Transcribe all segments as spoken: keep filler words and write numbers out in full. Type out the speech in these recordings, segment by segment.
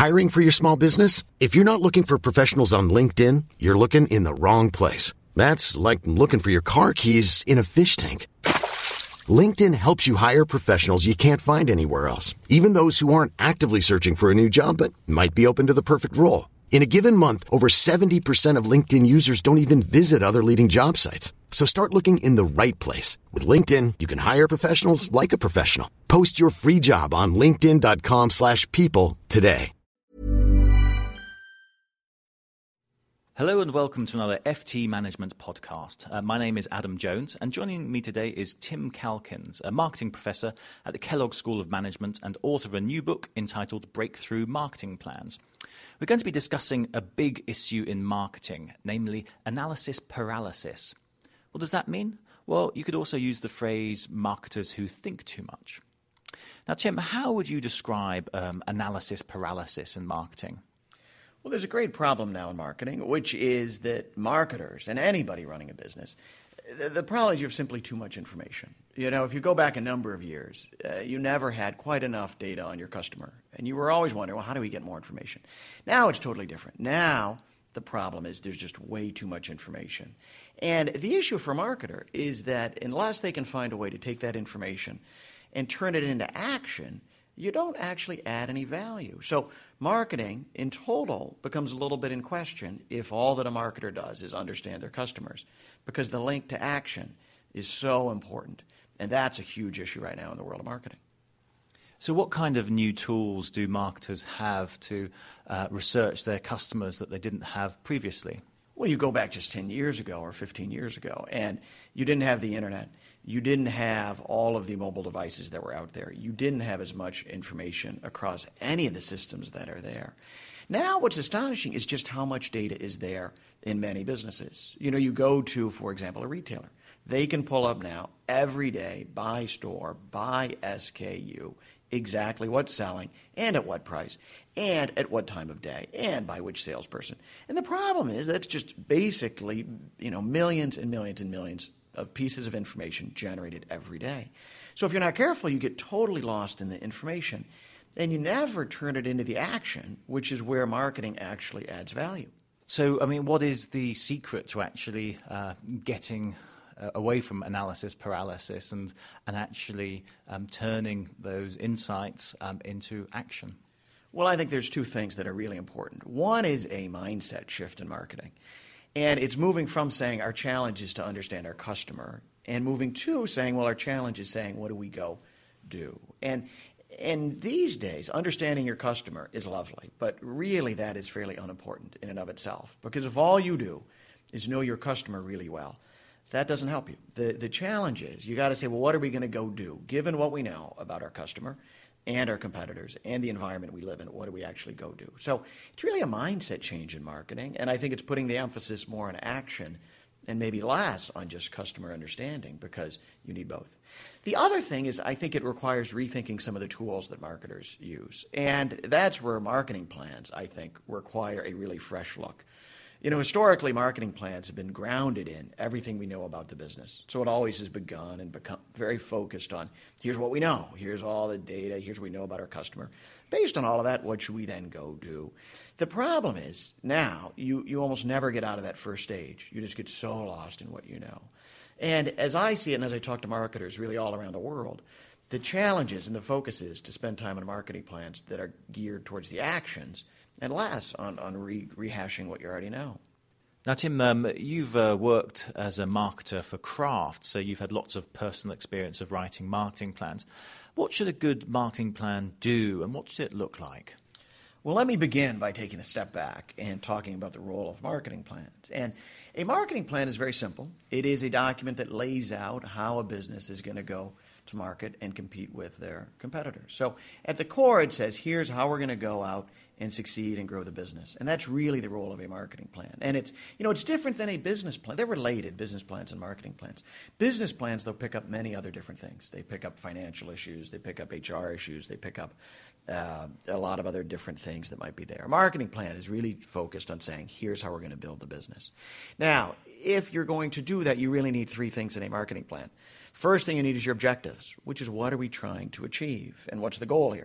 Hiring for your small business? If you're not looking for professionals on LinkedIn, you're looking in the wrong place. That's like looking for your car keys in a fish tank. LinkedIn helps you hire professionals you can't find anywhere else, even those who aren't actively searching for a new job but might be open to the perfect role. In a given month, over seventy percent of LinkedIn users don't even visit other leading job sites. So start looking in the right place. With LinkedIn, you can hire professionals like a professional. Post your free job on linkedin.com slash people today. Hello and welcome to another F T Management podcast. Uh, my name is Adam Jones, and joining me today is Tim Calkins, a marketing professor at the Kellogg School of Management and author of a new book entitled Breakthrough Marketing Plans. We're going to be discussing a big issue in marketing, namely analysis paralysis. What does that mean? Well, you could also use the phrase marketers who think too much. Now, Tim, how would you describe um, analysis paralysis in marketing? Well, there's a great problem now in marketing, which is that marketers and anybody running a business, the, the problem is you have simply too much information. You know, if you go back a number of years, uh, you never had quite enough data on your customer. And you were always wondering, well, how do we get more information? Now it's totally different. Now the problem is there's just way too much information. And the issue for a marketer is that unless they can find a way to take that information and turn it into action, you don't actually add any value. So marketing in total becomes a little bit in question if all that a marketer does is understand their customers, because the link to action is so important. And that's a huge issue right now in the world of marketing. So what kind of new tools do marketers have to uh, research their customers that they didn't have previously? Well, you go back just ten years ago or fifteen years ago, and you didn't have the internet. You didn't have all of the mobile devices that were out there. You didn't have as much information across any of the systems that are there. Now what's astonishing is just how much data is there in many businesses. You know, you go to, for example, a retailer. They can pull up now every day by store, by S K U, exactly what's selling and at what price and at what time of day and by which salesperson. And the problem is that's just basically, you know, millions and millions and millions of pieces of information generated every day. So if you're not careful, you get totally lost in the information and you never turn it into the action, which is where marketing actually adds value. So, I mean, what is the secret to actually uh, getting uh, away from analysis paralysis and, and actually um, turning those insights um, into action? Well, I think there's two things that are really important. One is a mindset shift in marketing. And it's moving from saying our challenge is to understand our customer and moving to saying, well, our challenge is saying, what do we go do? And and these days, understanding your customer is lovely, but really that is fairly unimportant in and of itself. Because if all you do is know your customer really well, that doesn't help you. The, the challenge is you got to say, well, what are we going to go do? Given what we know about our customer and our competitors and the environment we live in, what do we actually go do? So it's really a mindset change in marketing, and I think it's putting the emphasis more on action and maybe less on just customer understanding, because you need both. The other thing is I think it requires rethinking some of the tools that marketers use, and that's where marketing plans, I think, require a really fresh look. You know, historically, marketing plans have been grounded in everything we know about the business. So it always has begun and become very focused on, here's what we know, here's all the data, here's what we know about our customer. Based on all of that, what should we then go do? The problem is now you, you almost never get out of that first stage. You just get so lost in what you know. And as I see it, and as I talk to marketers really all around the world, the challenges and the focus is to spend time on marketing plans that are geared towards the actions and less on, on re- rehashing what you already know. Now, Tim, um, you've uh, worked as a marketer for Kraft, so you've had lots of personal experience of writing marketing plans. What should a good marketing plan do, and what should it look like? Well, let me begin by taking a step back and talking about the role of marketing plans. And a marketing plan is very simple. It is a document that lays out how a business is going to go to market and compete with their competitors. So at the core, it says, here's how we're going to go out and succeed and grow the business. And that's really the role of a marketing plan. And it's, you know, it's different than a business plan. They're related, business plans and marketing plans. Business plans, they'll pick up many other different things. They pick up financial issues. They pick up H R issues. They pick up uh, a lot of other different things that might be there. A marketing plan is really focused on saying, here's how we're going to build the business. Now, if you're going to do that, you really need three things in a marketing plan. First thing you need is your objectives, which is what are we trying to achieve and what's the goal here?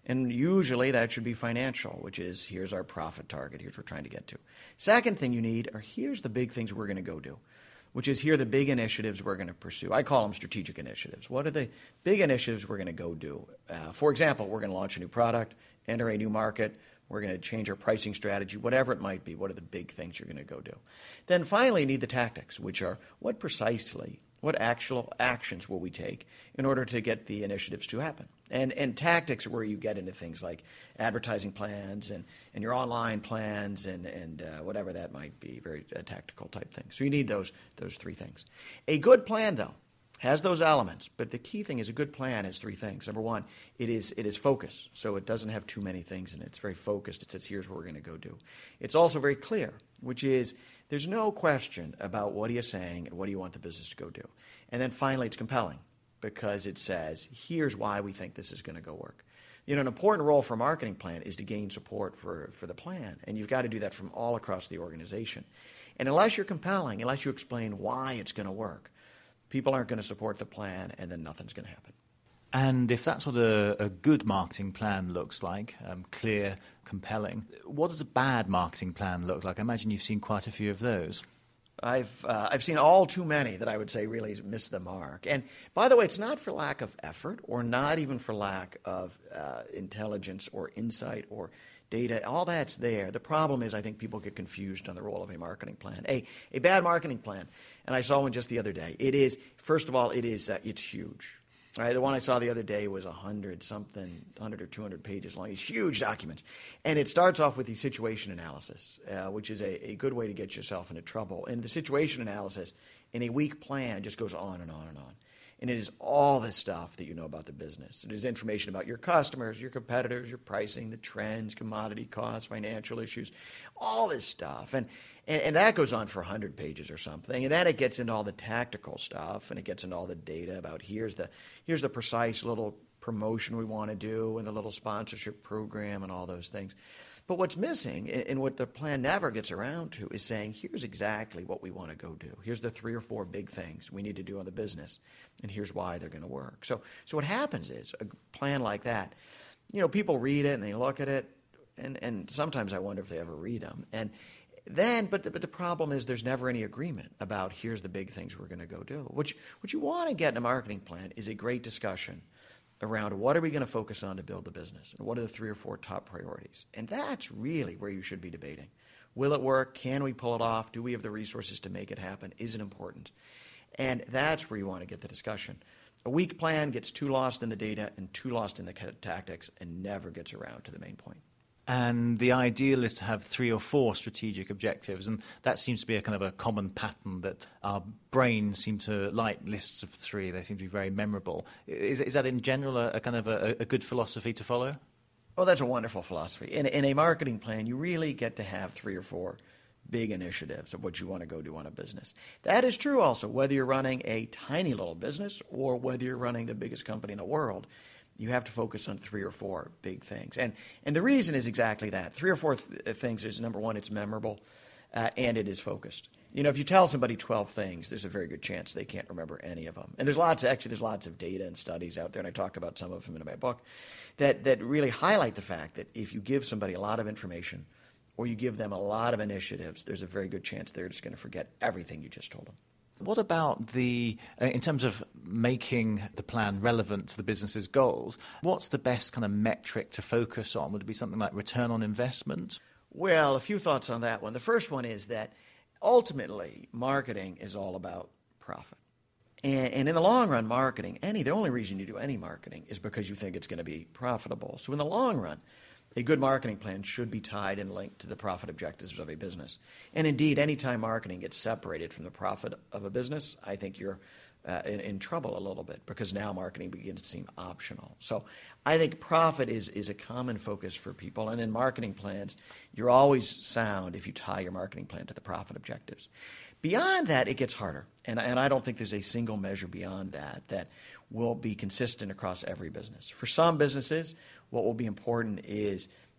And usually that should be financial, which is here's our profit target, here's what we're trying to get to. Second thing you need are here's the big things we're going to go do, which is here are the big initiatives we're going to pursue. I call them strategic initiatives. What are the big initiatives we're going to go do? Uh, for example, we're going to launch a new product, enter a new market, we're going to change our pricing strategy, whatever it might be. What are the big things you're going to go do? Then finally, you need the tactics, which are what precisely, what actual actions will we take in order to get the initiatives to happen? And and tactics are where you get into things like advertising plans and, and your online plans and, and uh, whatever that might be, very uh, tactical type things. So you need those those three things. A good plan, though, has those elements, but the key thing is a good plan has three things. Number one, it is it is focus, so it doesn't have too many things in it. It's very focused. It says, here's what we're going to go do. It's also very clear, which is there's no question about what are you saying and what do you want the business to go do. And then finally, it's compelling because it says, here's why we think this is going to go work. You know, an important role for a marketing plan is to gain support for, for the plan, and you've got to do that from all across the organization. And unless you're compelling, unless you explain why it's going to work, people aren't going to support the plan, and then nothing's going to happen. And if that's what a, a good marketing plan looks like, um, clear, compelling, what does a bad marketing plan look like? I imagine you've seen quite a few of those. I've uh, I've seen all too many that I would say really miss the mark. And by the way, it's not for lack of effort or not even for lack of uh, intelligence or insight or data. All that's there. The problem is I think people get confused on the role of a marketing plan. A a bad marketing plan, and I saw one just the other day. It is, first of all, it is uh, it's huge. All right, the one I saw the other day was one hundred something, one hundred or two hundred pages long. These huge documents. And it starts off with the situation analysis, uh, which is a, a good way to get yourself into trouble. And the situation analysis in a weak plan just goes on and on and on. And it is all the stuff that you know about the business. It is information about your customers, your competitors, your pricing, the trends, commodity costs, financial issues, all this stuff. And And, and that goes on for one hundred pages or something. And then it gets into all the tactical stuff, and it gets into all the data about here's the here's the precise little promotion we want to do and the little sponsorship program and all those things. But what's missing, and what the plan never gets around to, is saying here's exactly what we want to go do. Here's the three or four big things we need to do on the business, and here's why they're going to work. So, so what happens is a plan like that, you know, people read it and they look at it, and, and sometimes I wonder if they ever read them. And Then, but the, but the problem is there's never any agreement about here's the big things we're going to go do. What you, what you want to get in a marketing plan is a great discussion around what are we going to focus on to build the business, and what are the three or four top priorities. And that's really where you should be debating. Will it work? Can we pull it off? Do we have the resources to make it happen? Is it important? And that's where you want to get the discussion. A weak plan gets too lost in the data and too lost in the tactics and never gets around to the main point. And the ideal is to have three or four strategic objectives, and that seems to be a kind of a common pattern that our brains seem to like lists of three. They seem to be very memorable. Is, is that in general a, a kind of a, a good philosophy to follow? Oh, that's a wonderful philosophy. In, in a marketing plan, you really get to have three or four big initiatives of what you want to go do on a business. That is true also whether you're running a tiny little business or whether you're running the biggest company in the world. You have to focus on three or four big things. And and the reason is exactly that. Three or four th- things is, number one, it's memorable, uh, and it is focused. You know, if you tell somebody twelve things, there's a very good chance they can't remember any of them. And there's lots, actually, there's lots of data and studies out there, and I talk about some of them in my book, that, that really highlight the fact that if you give somebody a lot of information or you give them a lot of initiatives, there's a very good chance they're just going to forget everything you just told them. What about the, uh, in terms of making the plan relevant to the business's goals, what's the best kind of metric to focus on? Would it be something like return on investment? Well, a few thoughts on that one. The first one is that ultimately marketing is all about profit. And, and in the long run, marketing, any, the only reason you do any marketing is because you think it's going to be profitable. So in the long run, a good marketing plan should be tied and linked to the profit objectives of a business. And indeed, any time marketing gets separated from the profit of a business, I think you're uh, in, in trouble a little bit because now marketing begins to seem optional. So I think profit is, is a common focus for people. And in marketing plans, you're always sound if you tie your marketing plan to the profit objectives. Beyond that, it gets harder. And, and I don't think there's a single measure beyond that that will be consistent across every business. For some businesses, what will be important is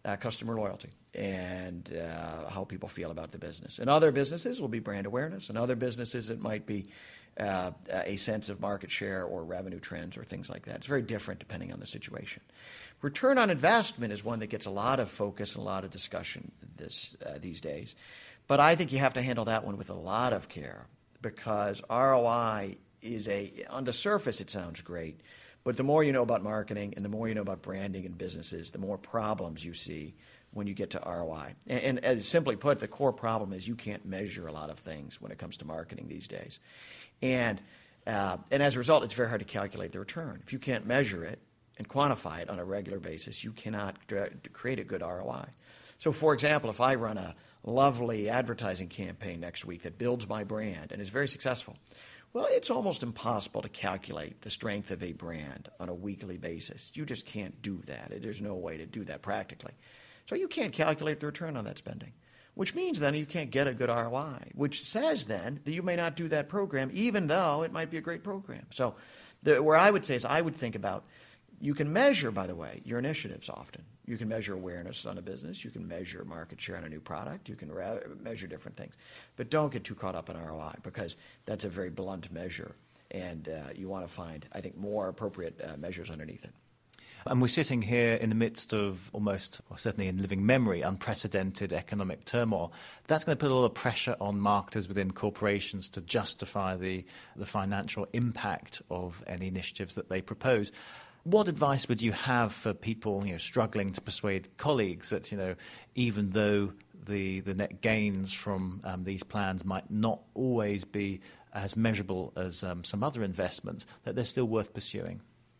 uh, customer loyalty and uh, how people feel about the business. In other businesses, it will be brand awareness. In other businesses, it might be uh, a sense of market share or revenue trends or things like that. It's very different depending on the situation. Return on investment is one that gets a lot of focus and a lot of discussion this uh, these days. But I think you have to handle that one with a lot of care, because R O I is a, on the surface it sounds great, but the more you know about marketing and the more you know about branding and businesses, the more problems you see when you get to R O I. And, and as simply put, the core problem is you can't measure a lot of things when it comes to marketing these days. And, uh, and as a result, it's very hard to calculate the return. If you can't measure it and quantify it on a regular basis, you cannot create a good R O I. So, for example, if I run a lovely advertising campaign next week that builds my brand and is very successful, well, it's almost impossible to calculate the strength of a brand on a weekly basis. You just can't do that. There's no way to do that practically. So you can't calculate the return on that spending, which means then you can't get a good R O I, which says then that you may not do that program even though it might be a great program. So the, where I would say is I would think about, you can measure, by the way, your initiatives often. You can measure awareness on a business. You can measure market share on a new product. You can re- measure different things. But don't get too caught up in R O I, because that's a very blunt measure. And uh, you want to find, I think, more appropriate uh, measures underneath it. And we're sitting here in the midst of almost, or certainly in living memory, unprecedented economic turmoil. That's going to put a lot of pressure on marketers within corporations to justify the, the financial impact of any initiatives that they propose. What advice would you have for people, you know, struggling to persuade colleagues that, you know, even though the the net gains from um, these plans might not always be as measurable as um, some other investments, that they're still worth pursuing?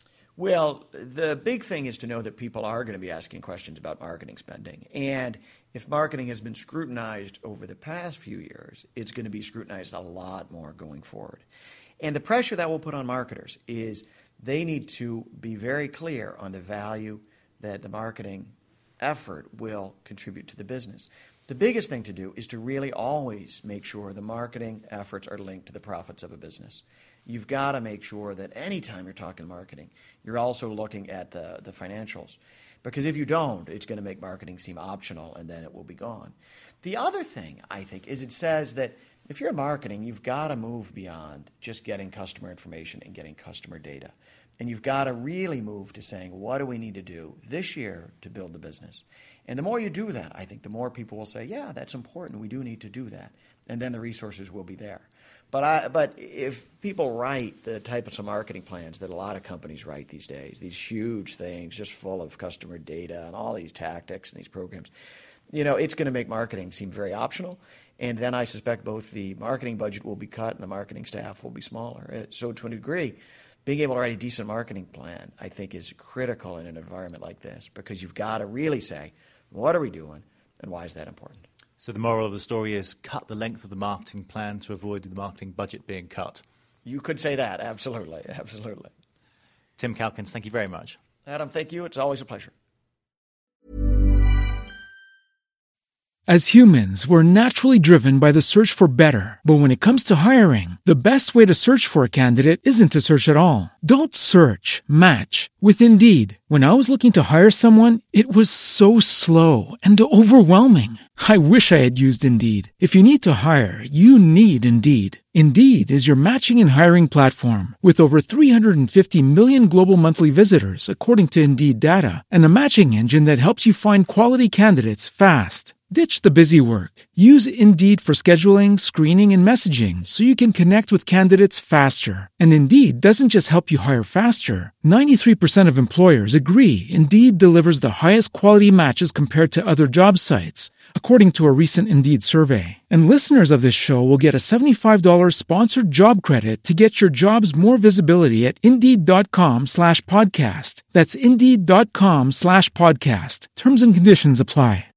Well, the big thing is to know that people are going to be asking questions about marketing spending. And if marketing has been scrutinized over the past few years, it's going to be scrutinized a lot more going forward. And the pressure that will put on marketers is they need to be very clear on the value that the marketing effort will contribute to the business. The biggest thing to do is to really always make sure the marketing efforts are linked to the profits of a business. You've got to make sure that anytime you're talking marketing, you're also looking at the, the financials. Because if you don't, it's going to make marketing seem optional, and then it will be gone. The other thing, I think, is it says that if you're in marketing, you've got to move beyond just getting customer information and getting customer data. And you've got to really move to saying, what do we need to do this year to build the business? And the more you do that, I think the more people will say, yeah, that's important. We do need to do that. And then the resources will be there. But I, but if people write the types of marketing plans that a lot of companies write these days, these huge things just full of customer data and all these tactics and these programs, you know, it's going to make marketing seem very optional. And then I suspect both the marketing budget will be cut and the marketing staff will be smaller. So to a degree, being able to write a decent marketing plan, I think, is critical in an environment like this, because you've got to really say, what are we doing and why is that important? So the moral of the story is cut the length of the marketing plan to avoid the marketing budget being cut. You could say that, absolutely, absolutely. Tim Calkins, thank you very much. Adam, thank you. It's always a pleasure. As humans, we're naturally driven by the search for better. But when it comes to hiring, the best way to search for a candidate isn't to search at all. Don't search, match with Indeed. When I was looking to hire someone, it was so slow and overwhelming. I wish I had used Indeed. If you need to hire, you need Indeed. Indeed is your matching and hiring platform with over three hundred fifty million global monthly visitors, according to Indeed data, and a matching engine that helps you find quality candidates fast. Ditch the busy work. Use Indeed for scheduling, screening, and messaging so you can connect with candidates faster. And Indeed doesn't just help you hire faster. ninety-three percent of employers agree Indeed delivers the highest quality matches compared to other job sites, according to a recent Indeed survey. And listeners of this show will get a seventy-five dollars sponsored job credit to get your jobs more visibility at Indeed.com slash podcast. That's Indeed.com slash podcast. Terms and conditions apply.